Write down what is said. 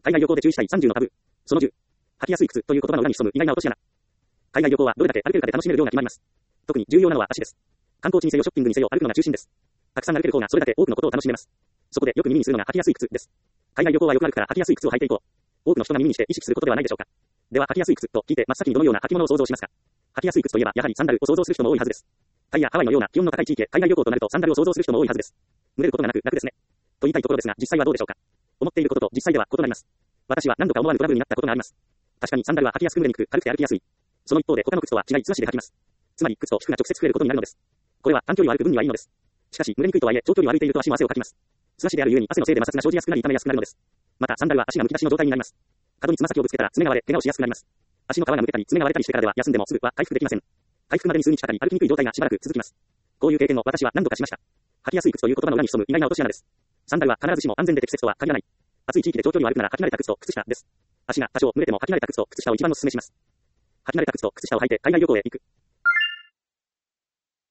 海外旅行で注意したい30のタブー。その10。履きやすい靴という言葉の裏に潜む意外な落とし穴。海外旅行はどれだけ歩けるかで楽しめる量が決まります。特に重要なのは足です。観光地にせよショッピングにせよ歩くのが中心です。たくさん歩ける方がそれだけ多くのことを楽しめます。そこでよく耳にするのが履きやすい靴です。海外旅行はよく歩くから履きやすい靴を履いていこう。多くの人が耳にして意識することではないでしょうか。では履きやすい靴と聞いて真っ先にどのような履物を想像しますか。履きやすい靴といえばやはりサンダルを想像する人も多いはずです。タイやハワイのような気温の高い地域へ海外旅行となるとサンダルを想像する人も多いはずです。蒸れることがなく楽ですね。と言いたいところですが実際はどうでしょうか。思っていることと実際では異なります。私は何度か思わぬトラブルになったことがあります。確かにサンダルは履きやすく蒸れにくく軽くて歩きやすい。その一方で他の靴とは違い素足で履きます。つまり靴と服が直接増えることになるのです。これは短距離を歩く分にはいいのです。しかし蒸れにくいとはいえ長距離を歩いていると足も汗をかきます。素足であるゆえに汗のせいで摩擦が生じやすくなり痛めやすくなるのです。またサンダルは足がむき出しの状態になります。角につま先をぶつけたら爪が割れ怪我をしやすくなります。足の皮がむけたり爪が割れたりしてからでは休んでもすぐは回復できません。回復までに数日かかり歩きにくい状態がしばらく続きます。こういう経験を私は何度かしました。履きやすい靴という言葉の裏に潜む意外な落とし穴です。サンダルは必ずしも安全で適切とは限らない。暑い地域で長距離を歩くなら履き慣れた靴と靴下です。足が多少蒸れても履き慣れた靴と靴下を一番お勧めします。履き慣れた靴と靴下を履いて海外旅行へ行く。